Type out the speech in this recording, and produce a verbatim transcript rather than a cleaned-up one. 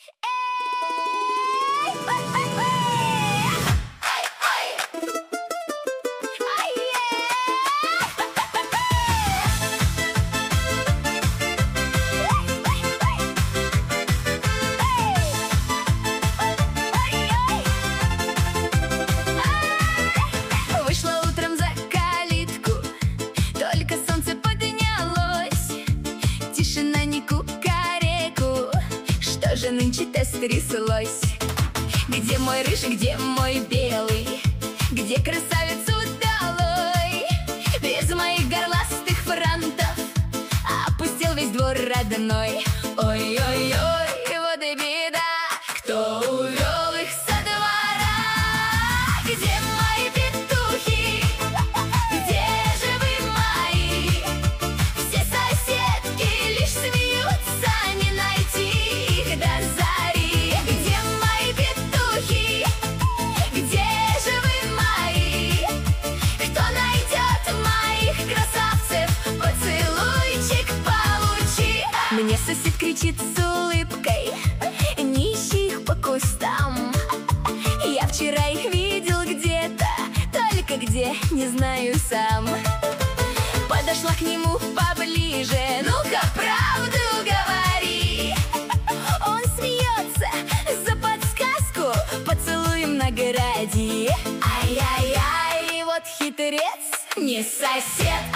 Вышла утром за калитку, только солнце поднялось. Тишина, ни кукареку, что же нынче-то стряслось? Где мой рыжий, где мой белый, где красавец удалой? Без моих горластых франтов опустил весь двор родной. Ой-ой-ой, вот и беда, кто увел их со двора? Где мои петухи, где же вы мои? Все соседки лишь смеются, не найти их до зари. Где мои петухи, где же вы мои? Кто найдет моих красавцев, поцелуйчик получи. Мне сосед кричит с улыбкой: не ищи их по кустам. Я вчера их видел где-то, только где, не знаю сам. Подошла к нему поближе: ну-ка, правду говори. Он смеется: за подсказку поцелуем награди. Ай-яй-яй, вот хитрец, не сосед,